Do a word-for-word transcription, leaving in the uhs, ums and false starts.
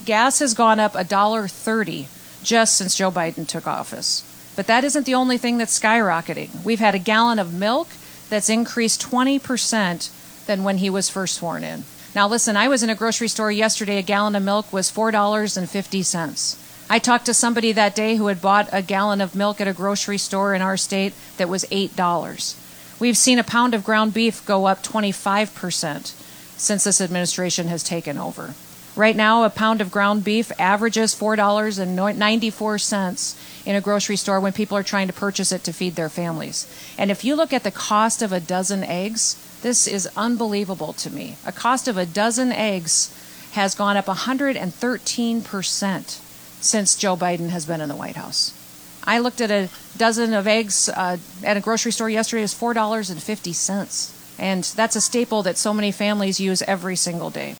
Gas has gone up one dollar and thirty cents just since Joe Biden took office. But that isn't the only thing that's skyrocketing. We've had a gallon of milk that's increased twenty percent than when he was first sworn in. Now listen, I was in a grocery store yesterday. A gallon of milk was four dollars and fifty cents. I talked to somebody that day who had bought a gallon of milk at a grocery store in our state that was eight dollars. We've seen a pound of ground beef go up twenty-five percent since this administration has taken over. Right now, a pound of ground beef averages four dollars and ninety-four cents in a grocery store when people are trying to purchase it to feed their families. And if you look at the cost of a dozen eggs, this is unbelievable to me. A cost of a dozen eggs has gone up one hundred thirteen percent since Joe Biden has been in the White House. I looked at a dozen of eggs uh, at a grocery store yesterday. It was four dollars and fifty cents. And that's a staple that so many families use every single day.